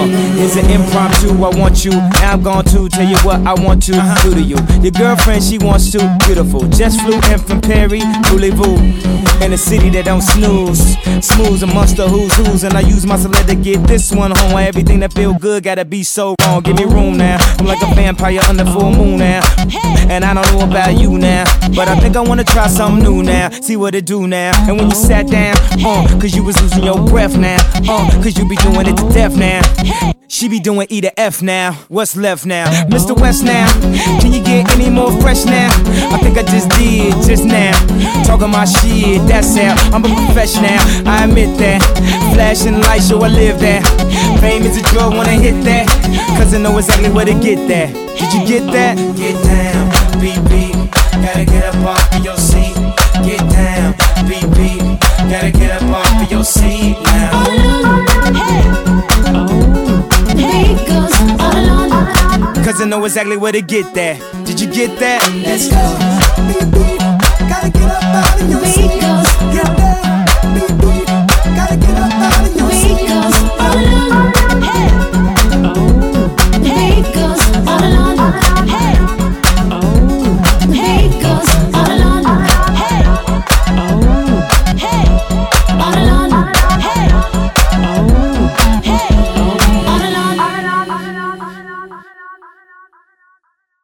It's an impromptu, I want you. Now I'm going to tell you what I want to do to you. Your girlfriend, she wants to. Beautiful. Just flew in from Perry, Voulez-vous. In a city that don't snooze. Smooth amongst the who's. And I use my celeb to get this one home. Why everything that feel good gotta be so wrong. Give me room now. I'm like a vampire under full moon now. And I don't know about you now, but I think I wanna try something new now. See what it do now. And when you sat down, cause you was losing your breath now. Cause you be doing it to death now. She be doing E to F now. What's left now? Mr. West now. Can you get any more fresh now? I think I just did just now. Talking my shit, that's how I'm a professional. I admit that. Flashing lights, so I live that. Fame is a drug, wanna hit that. Cause I know exactly where to get that. Did you get that? Get down, BB. Gotta get up off of your seat. Get down, BB. Gotta get up off of your seat now. Cause I know exactly where to get that. Did you get that? Let's go, BB. Gotta get up out of your seat. Get down, BB.